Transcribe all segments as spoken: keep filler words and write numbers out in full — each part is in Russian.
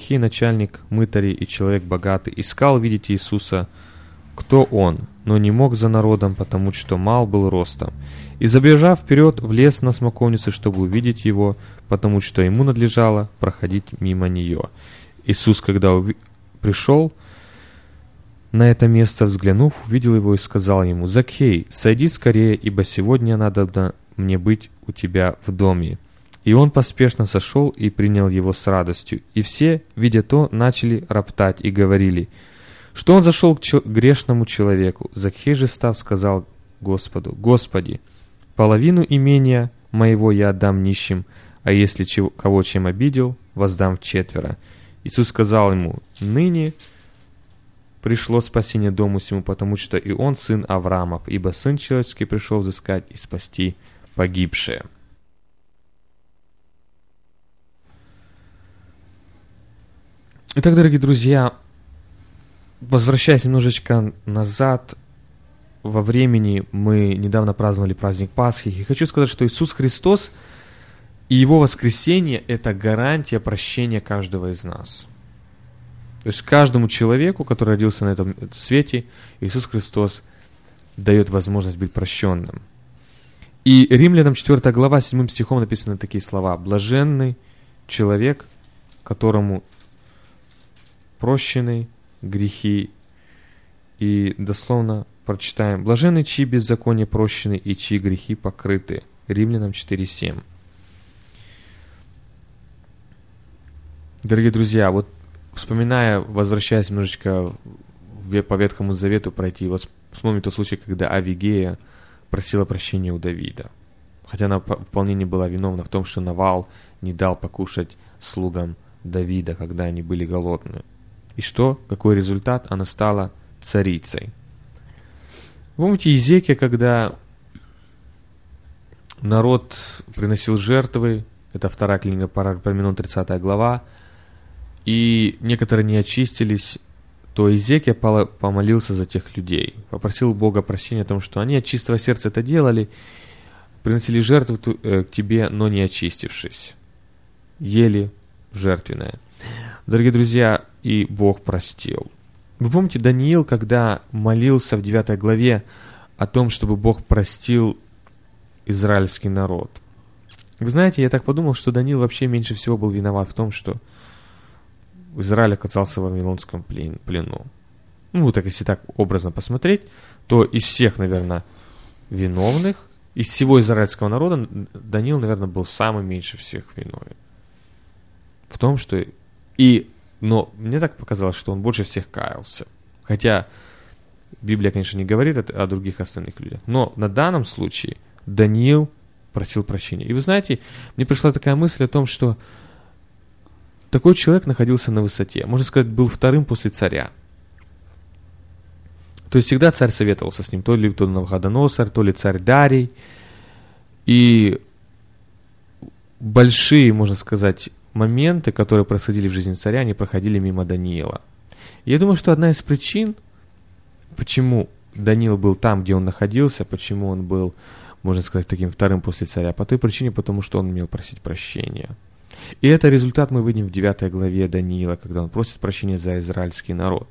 Закхей, начальник мытарей и человек богатый, искал видеть Иисуса, кто он, но не мог за народом, потому что мал был ростом. И, забежав вперед, влез на смоковницу, чтобы увидеть его, потому что ему надлежало проходить мимо нее. Иисус, когда уви... пришел на это место, взглянув, увидел его и сказал ему: «Закхей, сойди скорее, ибо сегодня надо мне быть у тебя в доме». И он поспешно сошел и принял его с радостью. И все, видя то, начали роптать и говорили, что он зашел к чел- грешному человеку. Закхей же, став, сказал Господу: «Господи, половину имения моего я отдам нищим, а если чего, кого чем обидел, воздам вчетверо». Иисус сказал ему: «Ныне пришло спасение дому сему, потому что и он сын Авраамов, ибо Сын Человеческий пришел взыскать и спасти погибшие». Итак, дорогие друзья, возвращаясь немножечко назад во времени, мы недавно праздновали праздник Пасхи, и хочу сказать, что Иисус Христос и Его воскресение – это гарантия прощения каждого из нас. То есть каждому человеку, который родился на этом свете, Иисус Христос дает возможность быть прощенным. И Римлянам четвёртая глава, седьмым стихом написаны такие слова: «Блаженный человек, которому прощены грехи». И дословно прочитаем: «Блаженны, чьи беззакония прощены и чьи грехи покрыты». Римлянам четыре семь. Дорогие друзья, вот вспоминая, возвращаясь немножечко по Ветхому Завету пройти, вот вспомнить тот случай, когда Авигея просила прощения у Давида. Хотя она вполне не была виновна в том, что Навал не дал покушать слугам Давида, когда они были голодны. И что? Какой результат? Она стала царицей. Помните Иезекия, когда народ приносил жертвы, это вторая книга Паралипоменон, тридцатая глава, и некоторые не очистились, то Иезекия помолился за тех людей, попросил Бога прощения о том, что они от чистого сердца это делали, приносили жертву к тебе, но не очистившись, ели жертвенное. Дорогие друзья, и Бог простил. Вы помните Даниил, когда молился в девятой главе о том, чтобы Бог простил израильский народ? Вы знаете, я так подумал, что Даниил вообще меньше всего был виноват в том, что Израиль оказался в вавилонском плену. Ну, так если так образно посмотреть, то из всех, наверное, виновных, из всего израильского народа, Даниил, наверное, был самый меньше всех виновен. В том, что... И... Но мне так показалось, что он больше всех каялся. Хотя Библия, конечно, не говорит о, о других остальных людях. Но на данном случае Даниил просил прощения. И вы знаете, мне пришла такая мысль о том, что такой человек находился на высоте. Можно сказать, был вторым после царя. То есть всегда царь советовался с ним. То ли, то ли Навуходоносор, то ли царь Дарий. И большие, можно сказать, моменты, которые происходили в жизни царя, они проходили мимо Даниила. И я думаю, что одна из причин, почему Даниил был там, где он находился, почему он был, можно сказать, таким вторым после царя, по той причине, потому что он умел просить прощения. И это результат мы видим в девятой главе Даниила, когда он просит прощения за израильский народ.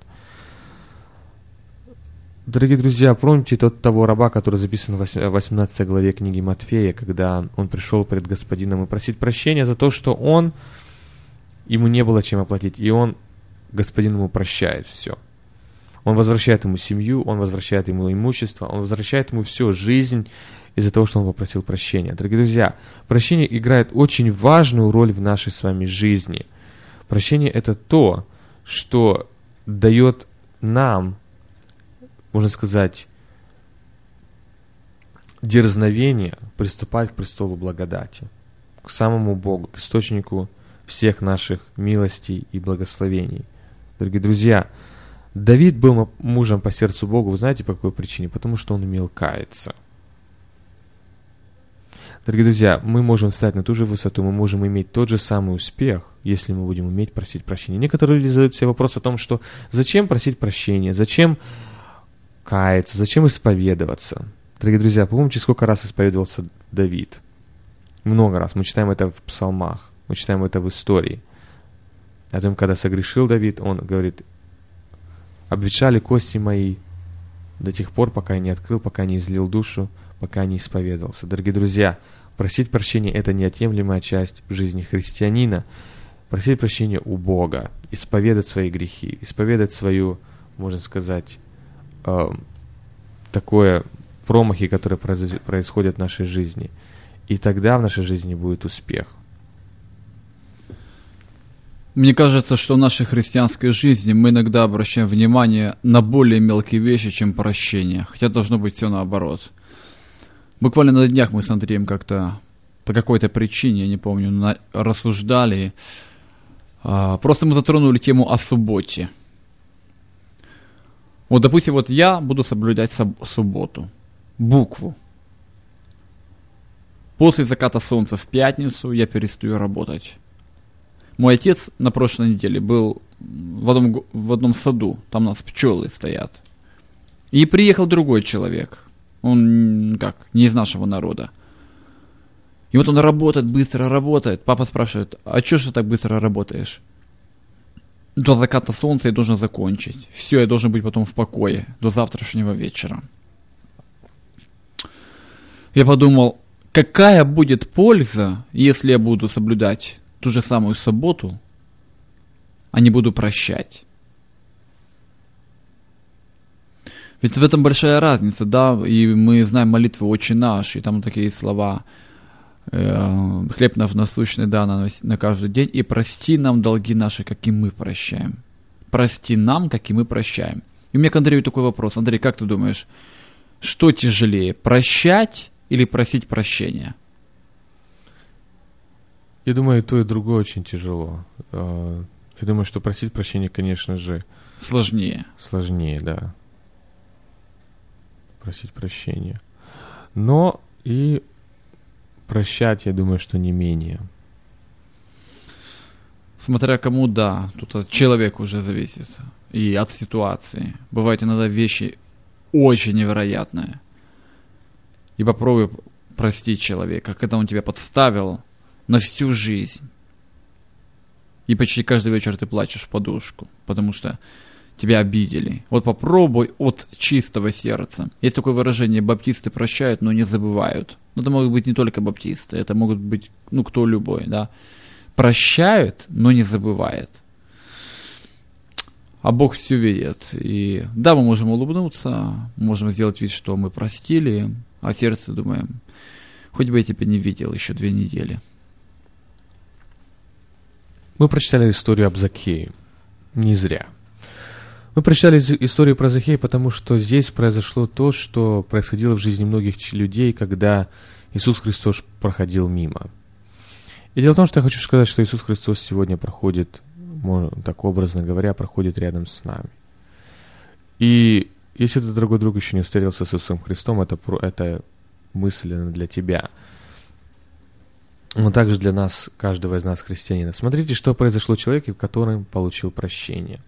Дорогие друзья, помните тот, того раба, который записан в восемнадцатой главе книги Матфея, когда он пришел перед господином и просить прощения за то, что он, ему не было чем оплатить, и он, господин ему прощает все. Он возвращает ему семью, он возвращает ему имущество, он возвращает ему всю жизнь из-за того, что он попросил прощения. Дорогие друзья, прощение играет очень важную роль в нашей с вами жизни. Прощение – это то, что дает нам, можно сказать, дерзновение приступать к престолу благодати, к самому Богу, к источнику всех наших милостей и благословений. Дорогие друзья, Давид был мужем по сердцу Богу, вы знаете, по какой причине? Потому что он умел каяться. Дорогие друзья, мы можем встать на ту же высоту, мы можем иметь тот же самый успех, если мы будем уметь просить прощения. Некоторые люди задают себе вопрос о том, что зачем просить прощения, зачем каяться, зачем исповедоваться. Дорогие друзья, помните, сколько раз исповедовался Давид? Много раз. Мы читаем это в псалмах, мы читаем это в истории. О том, когда согрешил Давид, он говорит: «Обветшали кости мои до тех пор, пока я не открыл, пока не излил душу, пока не исповедовался». Дорогие друзья, просить прощения – это неотъемлемая часть жизни христианина. Просить прощения у Бога, исповедать свои грехи, исповедать свою, можно сказать, э, такое промахи, которые произ- происходят в нашей жизни. И тогда в нашей жизни будет успех. Мне кажется, что в нашей христианской жизни мы иногда обращаем внимание на более мелкие вещи, чем прощение. Хотя должно быть все наоборот. Буквально на днях мы с Андреем как-то по какой-то причине, я не помню, на- рассуждали. А, просто мы затронули тему о субботе. Вот, допустим, вот я буду соблюдать соб- субботу. Букву. После заката солнца в пятницу я перестаю работать. Мой отец на прошлой неделе был в одном, го- в одном саду, там у нас пчелы стоят. И приехал другой человек. Он, как, не из нашего народа. И вот он работает, быстро работает. Папа спрашивает: а что ж ты так быстро работаешь? До заката солнца я должен закончить. Все, я должен быть потом в покое до завтрашнего вечера. Я подумал, какая будет польза, если я буду соблюдать ту же самую субботу, а не буду прощать. Ведь в этом большая разница, да, и мы знаем молитву «Отче наш», и там такие слова: э, «Хлеб наш насущный да на, на каждый день, и прости нам долги наши, как и мы прощаем». Прости нам, как и мы прощаем. И у меня к Андрею такой вопрос. Андрей, как ты думаешь, что тяжелее, прощать или просить прощения? Я думаю, и то, и другое очень тяжело. Э, Я думаю, что просить прощения, конечно же, Сложнее. сложнее, да. Просить прощения. Но и прощать, я думаю, что не менее. Смотря кому, да, тут от человека уже зависит. И от ситуации. Бывают иногда вещи очень невероятные. И попробуй простить человека, когда он тебя подставил на всю жизнь. И почти каждый вечер ты плачешь в подушку, потому что тебя обидели. Вот попробуй от чистого сердца. Есть такое выражение: баптисты прощают, но не забывают. Но это могут быть не только баптисты, это могут быть, ну, кто любой, да. Прощают, но не забывает. А Бог все видит. И да, мы можем улыбнуться, можем сделать вид, что мы простили, а в сердце думаем: хоть бы я тебя не видел еще две недели. Мы прочитали историю об Закхее. Не зря. Мы прочитали историю про Закхея, потому что здесь произошло то, что происходило в жизни многих людей, когда Иисус Христос проходил мимо. И дело в том, что я хочу сказать, что Иисус Христос сегодня проходит, можно, так образно говоря, проходит рядом с нами. И если ты, дорогой друг, еще не встретился с Иисусом Христом, это, это мысль для тебя. Но также для нас, каждого из нас, христианина. Смотрите, что произошло с человеком, который получил прощение.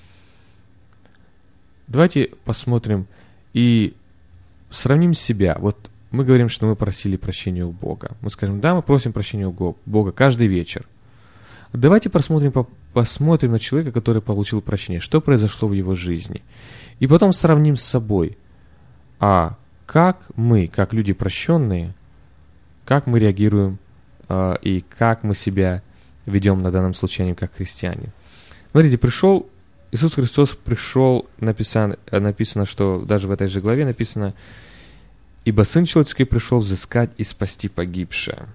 Давайте посмотрим и сравним себя. Вот мы говорим, что мы просили прощения у Бога. Мы скажем: да, мы просим прощения у Бога каждый вечер. Давайте посмотрим, посмотрим на человека, который получил прощение. Что произошло в его жизни. И потом сравним с собой. А как мы, как люди прощенные, как мы реагируем и как мы себя ведем на данном случае, как христиане. Смотрите, пришел, Иисус Христос пришел, написано, написано, что даже в этой же главе написано: «Ибо Сын Человеческий пришел взыскать и спасти погибшее».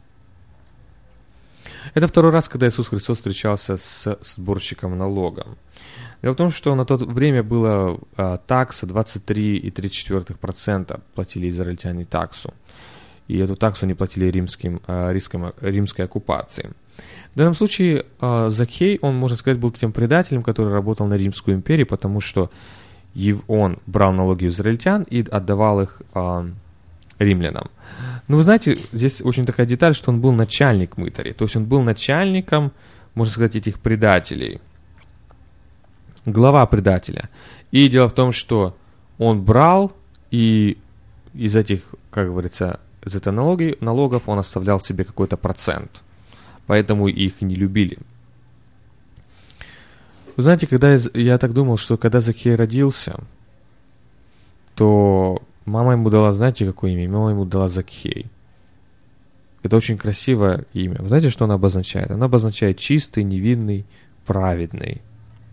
Это второй раз, когда Иисус Христос встречался с сборщиком налога. Дело в том, что на то время была а, такса двадцать три и три десятых процента платили израильтяне таксу. И эту таксу они платили римским, римским, римской оккупации. В данном случае Закхей, он, можно сказать, был тем предателем, который работал на Римскую империю, потому что он брал налоги у израильтян и отдавал их римлянам. Но вы знаете, здесь очень такая деталь, что он был начальник мытарей. То есть он был начальником, можно сказать, этих предателей. Глава предателя. И дело в том, что он брал и из этих, как говорится, из этой налоги, налогов он оставлял себе какой-то процент. Поэтому их не любили. Вы знаете, когда я, я так думал, что когда Закхей родился, то мама ему дала, знаете, какое имя? Мама ему дала Закхей. Это очень красивое имя. Вы знаете, что оно обозначает? Оно обозначает чистый, невинный, праведный.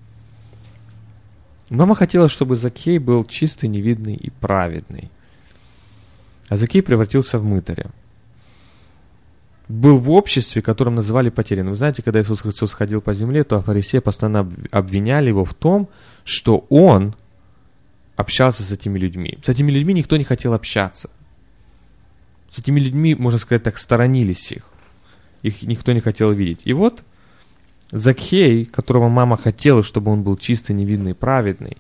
Мама хотела, чтобы Закхей был чистый, невинный и праведный. А Закхей превратился в мытаря. Был в обществе, которым называли потерянным. Вы знаете, когда Иисус Христос ходил по земле, то фарисеи постоянно обвиняли его в том, что он общался с этими людьми. С этими людьми никто не хотел общаться. С этими людьми, можно сказать так, сторонились их. Их никто не хотел видеть. И вот Закхей, которого мама хотела, чтобы он был чистый, невинный, праведный,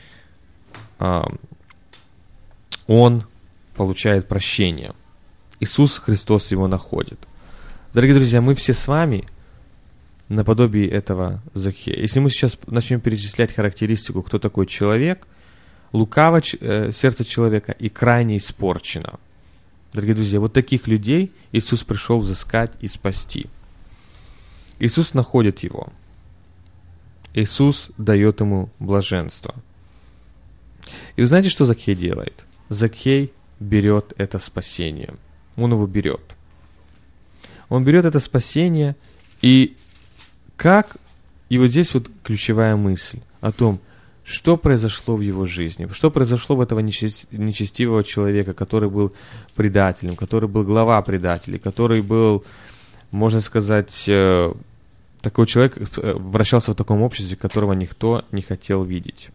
он получает прощение. Иисус Христос его находит. Дорогие друзья, мы все с вами наподобие этого Закхея. Если мы сейчас начнем перечислять характеристику, кто такой человек, лукаво э, сердце человека и крайне испорчено. Дорогие друзья, вот таких людей Иисус пришел взыскать и спасти. Иисус находит его. Иисус дает ему блаженство. И вы знаете, что Закхей делает? Закхей берет это спасение. Он его берет. Он берет это спасение, и как, и вот здесь вот ключевая мысль о том, что произошло в его жизни, что произошло в этого нечестивого человека, который был предателем, который был глава предателей, который был, можно сказать, такой человек, вращался в таком обществе, которого никто не хотел видеть.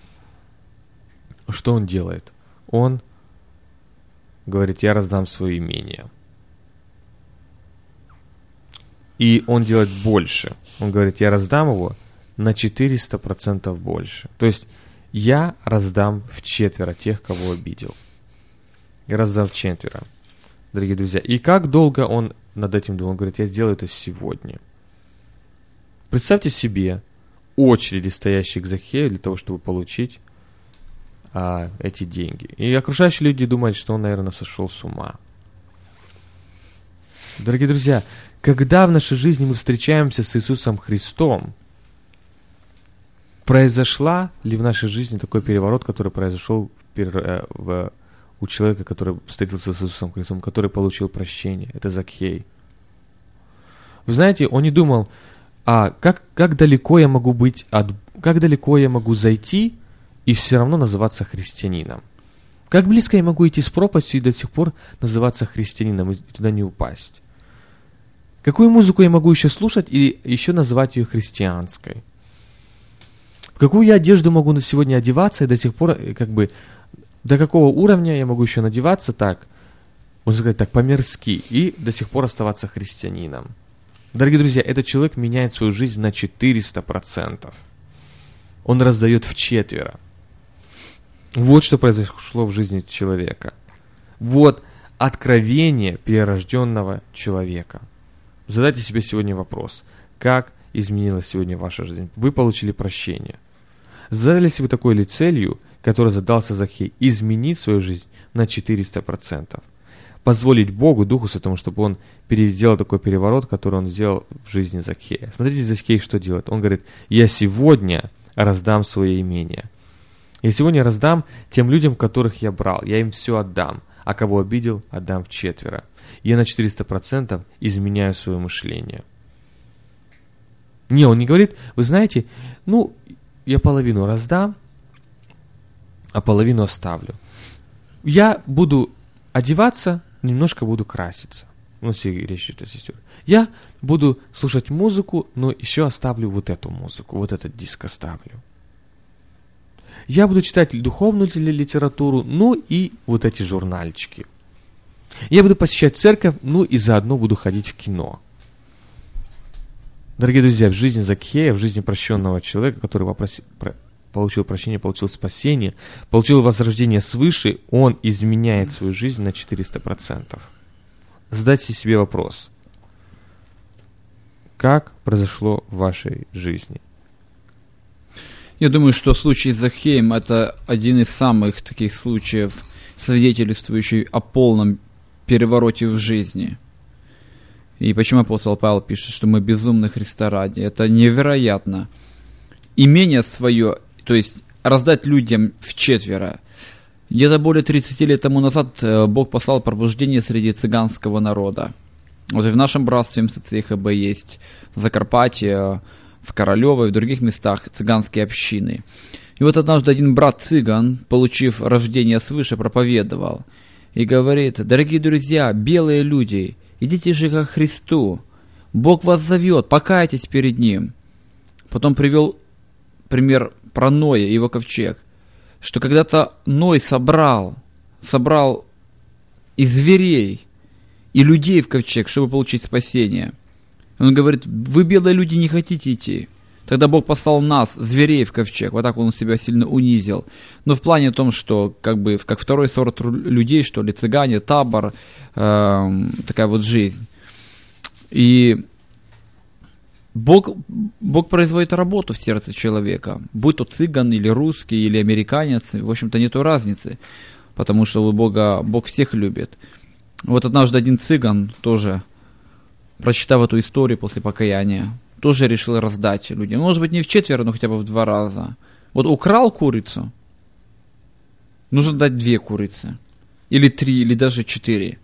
Что он делает? Он говорит: я раздам свое имение. И он делает больше. Он говорит: я раздам его на четыреста процентов больше. То есть я раздам вчетверо тех, кого обидел. Я раздам вчетверо, дорогие друзья. И как долго он над этим думал? Он говорит: я сделаю это сегодня. Представьте себе очереди, стоящие к Закхею для того, чтобы получить а, эти деньги. И окружающие люди думают, что он, наверное, сошел с ума. Дорогие друзья, когда в нашей жизни мы встречаемся с Иисусом Христом, произошла ли в нашей жизни такой переворот, который произошел в, в, у человека, который встретился с Иисусом Христом, который получил прощение? Это Закхей. Вы знаете, он не думал, а как, как далеко я могу быть, от, как далеко я могу зайти и все равно называться христианином? Как близко я могу идти с пропастью и до сих пор называться христианином и туда не упасть? Какую музыку я могу еще слушать и еще называть ее христианской? В какую я одежду могу на сегодня одеваться и до сих пор, как бы, до какого уровня я могу еще надеваться так, можно сказать так, по-мирски, и до сих пор оставаться христианином? Дорогие друзья, этот человек меняет свою жизнь на четыреста процентов. Он раздает вчетверо. Вот что произошло в жизни человека. Вот откровение перерожденного человека. Задайте себе сегодня вопрос: как изменилась сегодня ваша жизнь? Вы получили прощение. Задались вы такой ли целью, которой задался Закхей, изменить свою жизнь на четыреста процентов? Позволить Богу, Духу Святому, чтобы Он сделал такой переворот, который Он сделал в жизни Закхея. Смотрите, Закхей что делает. Он говорит: я сегодня раздам свое имение. Я сегодня раздам тем людям, которых я брал. Я им все отдам. А кого обидел, отдам вчетверо. Я на четыреста процентов изменяю свое мышление. Не, он не говорит: вы знаете, ну, я половину раздам, а половину оставлю. Я буду одеваться, немножко буду краситься. Ну, если речь идет о сестре. Я буду слушать музыку, но еще оставлю вот эту музыку, вот этот диск оставлю. Я буду читать духовную литературу, ну и вот эти журнальчики. Я буду посещать церковь, ну и заодно буду ходить в кино. Дорогие друзья, в жизни Закхея, в жизни прощенного человека, который вопроси, про, получил прощение, получил спасение, получил возрождение свыше, он изменяет свою жизнь на четыреста процентов. Задайте себе вопрос: как произошло в вашей жизни? Я думаю, что случай с Закхеем — это один из самых таких случаев, свидетельствующий о полном перевороте в жизни. И почему апостол Павел пишет, что мы безумны Христа ради? Это невероятно. имение свое, то есть раздать людям вчетверо. Где-то более тридцати лет тому назад Бог послал пробуждение среди цыганского народа. Вот и в нашем братстве эм эс цэ и ха бэ есть в Закарпатье, в Королёво и в других местах цыганские общины. И вот однажды один брат-цыган, получив рождение свыше, проповедовал и говорит: дорогие друзья, белые люди, идите же ко Христу, Бог вас зовет, покайтесь перед Ним. Потом привел пример про Ноя и его ковчег, что когда-то Ной собрал, собрал и зверей, и людей в ковчег, чтобы получить спасение. Он говорит: вы, белые люди, не хотите идти. Тогда Бог послал нас, зверей, в ковчег. Вот так он себя сильно унизил. Но в плане том, что как бы как второй сорт людей, что ли, цыгане, табор, э, такая вот жизнь. И Бог, Бог производит работу в сердце человека. Будь то цыган, или русский, или американец. В общем-то, нету разницы. Потому что у Бога, Бог всех любит. Вот однажды один цыган тоже, прочитав эту историю после покаяния, тоже решил раздать людям. Может быть, не в четверо, но хотя бы в два раза. Вот украл курицу, нужно дать две курицы. Или три, или даже четыре.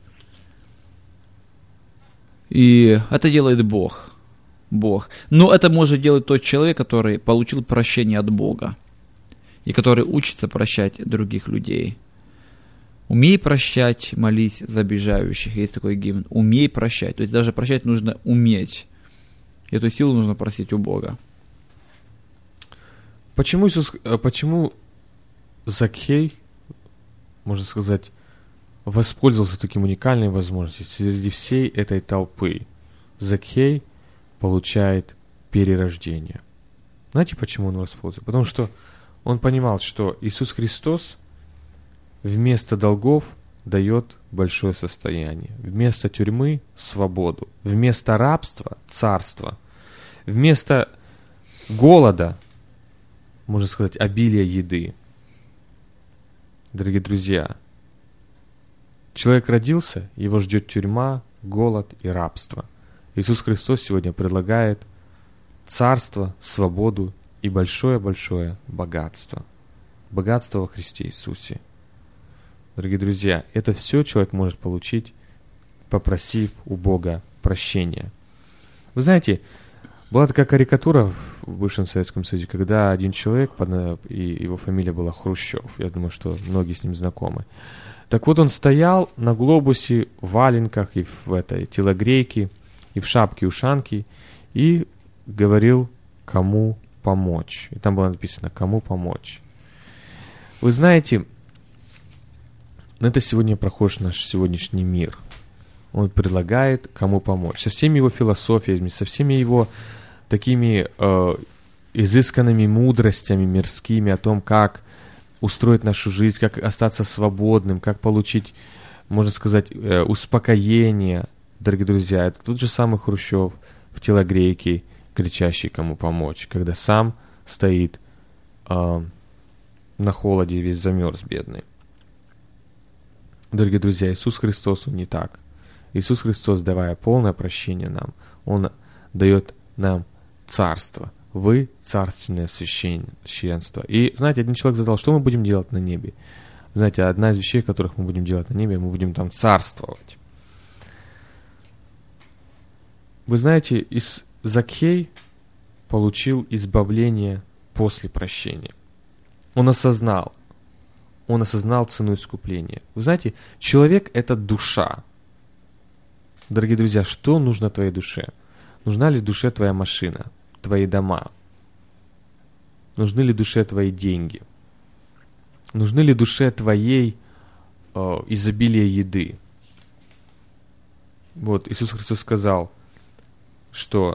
И это делает Бог. Бог. Но это может делать тот человек, который получил прощение от Бога. И который учится прощать других людей. Умей прощать, молись за обижающих. Есть такой гимн. Умей прощать. То есть даже прощать нужно уметь. Эту силу нужно просить у Бога. Почему Иисус, почему Закхей, можно сказать, воспользовался таким уникальной возможностью? Среди всей этой толпы Закхей получает перерождение. Знаете, почему он воспользовался? Потому что он понимал, что Иисус Христос вместо долгов дает большое состояние. Вместо тюрьмы – свободу. Вместо рабства – царство. Вместо голода, можно сказать, обилие еды. Дорогие друзья, человек родился, его ждет тюрьма, голод и рабство. Иисус Христос сегодня предлагает царство, свободу и большое-большое богатство. Богатство во Христе Иисусе. Дорогие друзья, это все человек может получить, попросив у Бога прощения. Вы знаете, была такая карикатура в бывшем Советском Союзе, когда один человек, и его фамилия была Хрущев, я думаю, что многие с ним знакомы. Так вот, он стоял на глобусе, в валенках и в этой телогрейке, и в шапке-ушанке, и говорил, кому помочь. И там было написано, кому помочь. Вы знаете, на это сегодня похож наш сегодняшний мир. Он предлагает, кому помочь. Со всеми его философиями, со всеми его такими э, изысканными мудростями мирскими о том, как устроить нашу жизнь, как остаться свободным, как получить, можно сказать, э, успокоение. Дорогие друзья, это тот же самый Хрущев в телогрейке, кричащий, кому помочь, когда сам стоит э, на холоде и весь замерз, бедный. Дорогие друзья, Иисус Христос, Он не так. Иисус Христос, давая полное прощение нам, Он дает нам царство. Вы царственное священство. И, знаете, один человек задал, что мы будем делать на небе? Знаете, одна из вещей, которых мы будем делать на небе, мы будем там царствовать. Вы знаете, из Закхей получил избавление после прощения. Он осознал, Он осознал цену искупления. Вы знаете, человек – это душа. Дорогие друзья, что нужно твоей душе? Нужна ли душе твоя машина, твои дома? Нужны ли душе твои деньги? Нужны ли душе твоей э, изобилие еды? Вот Иисус Христос сказал, что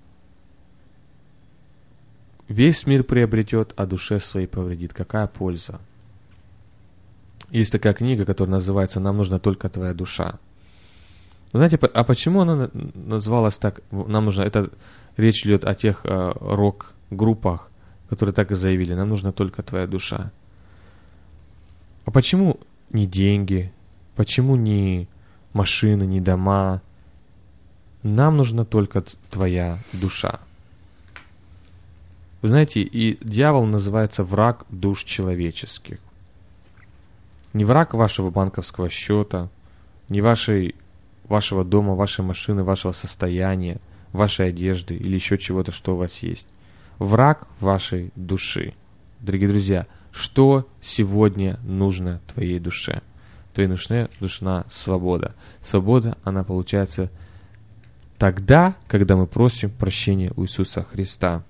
весь мир приобретет, а душе своей повредит. Какая польза? Есть такая книга, которая называется «Нам нужна только твоя душа». Вы знаете, а почему она называлась так? Нам нужно, это речь идет о тех э, рок-группах, которые так и заявили, нам нужна только твоя душа. А почему не деньги? Почему не машины, не дома? Нам нужна только твоя душа. Вы знаете, и дьявол называется враг душ человеческих. Не враг вашего банковского счета, не вашей, вашего дома, вашей машины, вашего состояния, вашей одежды или еще чего-то, что у вас есть. Враг вашей души. Дорогие друзья, что сегодня нужно твоей душе? Твоей душе нужна свобода. Свобода, она получается тогда, когда мы просим прощения у Иисуса Христа.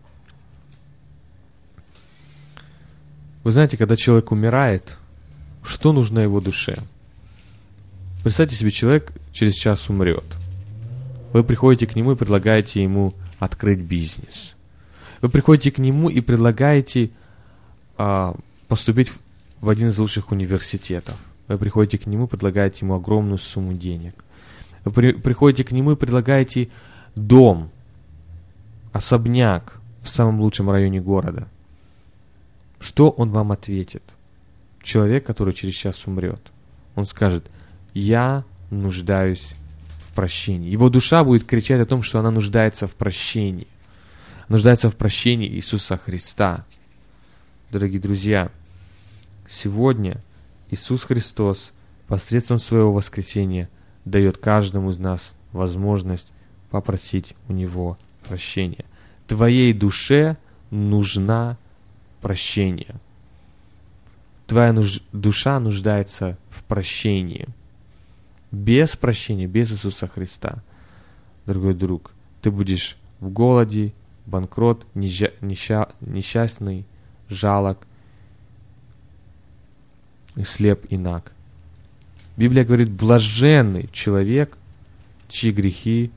Вы знаете, когда человек умирает, что нужно его душе? Представьте себе, человек через час умрет. Вы приходите к нему и предлагаете ему открыть бизнес. Вы приходите к нему и предлагаете а, поступить в один из лучших университетов. Вы приходите к нему и предлагаете ему огромную сумму денег. Вы при, приходите к нему и предлагаете дом, особняк в самом лучшем районе города. Что он вам ответит? Человек, который через час умрет, он скажет: «Я нуждаюсь в прощении». Его душа будет кричать о том, что она нуждается в прощении. Нуждается в прощении Иисуса Христа. Дорогие друзья, сегодня Иисус Христос посредством своего воскресения дает каждому из нас возможность попросить у Него прощения. Твоей душе нужна прощение. Твоя нуж... душа нуждается в прощении. Без прощения, без Иисуса Христа, дорогой друг, ты будешь в голоде, банкрот, неща... Неща... несчастный, жалок, и слеп и наг. Библия говорит: блаженный человек, чьи грехи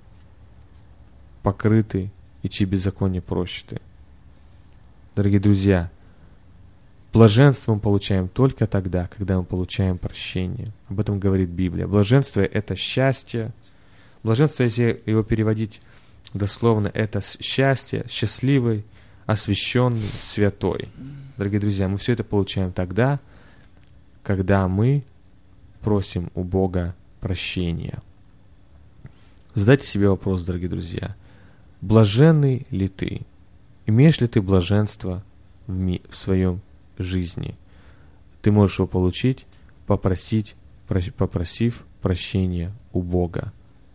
покрыты и чьи беззакония прощены. Дорогие друзья, блаженство мы получаем только тогда, когда мы получаем прощение. Об этом говорит Библия. Блаженство — это счастье. Блаженство, если его переводить дословно, это счастье, счастливый, освященный, святой. Дорогие друзья, мы все это получаем тогда, когда мы просим у Бога прощения. Задайте себе вопрос, дорогие друзья: блаженный ли ты? Имеешь ли ты блаженство в, ми- в своем жизни? Ты можешь его получить, попросить, прос- попросив прощения у Бога.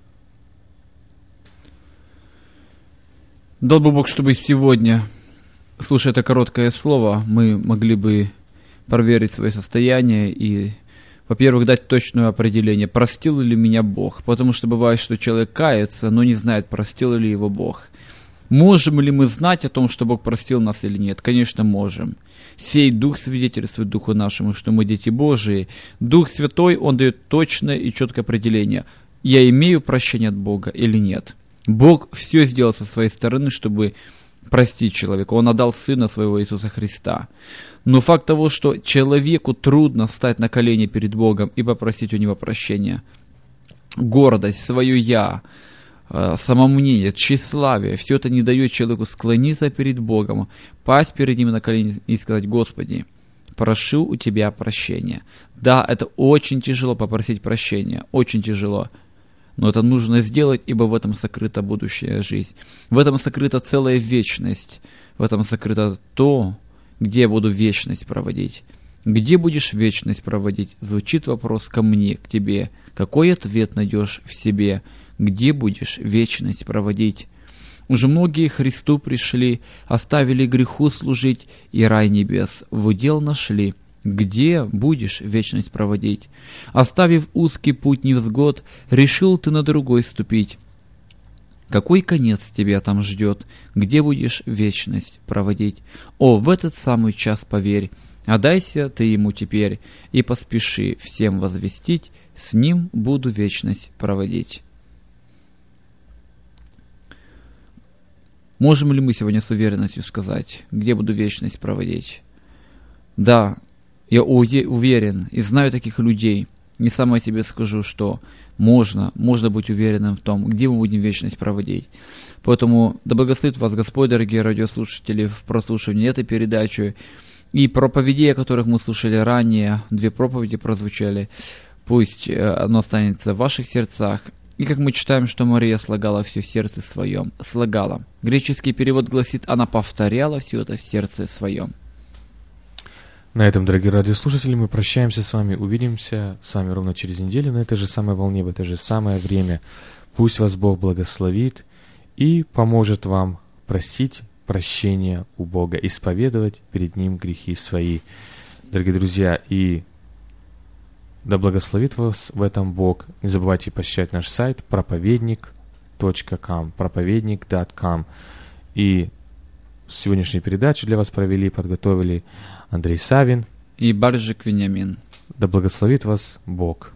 Дал бы Бог, чтобы сегодня, слушая это короткое слово, мы могли бы проверить свое состояние и, во-первых, дать точное определение, простил ли меня Бог. Потому что бывает, что человек кается, но не знает, простил ли его Бог. Можем ли мы знать о том, что Бог простил нас или нет? Конечно, можем. Сей Дух свидетельствует Духу нашему, что мы дети Божии. Дух Святой, Он дает точное и четкое определение: я имею прощение от Бога или нет. Бог все сделал со своей стороны, чтобы простить человека. Он отдал Сына Своего Иисуса Христа. Но факт того, что человеку трудно встать на колени перед Богом и попросить у Него прощения, гордость, свое «я», самомнение, тщеславие, все это не дает человеку склониться перед Богом, пасть перед Ним на колени и сказать: Господи, прошу у Тебя прощения. Да, это очень тяжело попросить прощения, очень тяжело. Но это нужно сделать, ибо в этом сокрыта будущая жизнь. В этом сокрыта целая вечность. В этом сокрыто то, где я буду вечность проводить. Где будешь вечность проводить? Звучит вопрос ко мне, к тебе. Какой ответ найдешь в себе? Где будешь вечность проводить? Уже многие Христу пришли, оставили греху служить, и рай небес в удел нашли. Где будешь вечность проводить? Оставив узкий путь невзгод, решил ты на другой ступить. Какой конец тебя там ждет? Где будешь вечность проводить? О, в этот самый час поверь, отдайся ты ему теперь, и поспеши всем возвестить: с ним буду вечность проводить. Можем ли мы сегодня с уверенностью сказать, где буду вечность проводить? Да, я уверен и знаю таких людей. Не сам о себе скажу, что можно, можно быть уверенным в том, где мы будем вечность проводить. Поэтому да благословит вас Господь, дорогие радиослушатели, в прослушивании этой передачи и проповедей, о которых мы слушали ранее. Две проповеди прозвучали. Пусть оно останется в ваших сердцах И как мы читаем, что Мария слагала все в сердце своем. Слагала. Греческий перевод гласит, она повторяла все это в сердце своем. На этом, дорогие радиослушатели, мы прощаемся с вами. Увидимся с вами ровно через неделю на этой же самой волне, в это же самое время. Пусть вас Бог благословит и поможет вам просить прощения у Бога, исповедовать перед Ним грехи свои. Дорогие друзья, и да благословит вас в этом Бог. Не забывайте посещать наш сайт проповедник точка ком, проповедник точка ком. И сегодняшнюю передачу для вас провели, подготовили Андрей Савин и Баржик Вениамин. Да благословит вас Бог.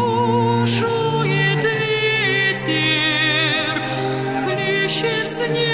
Ветер хлещет снег.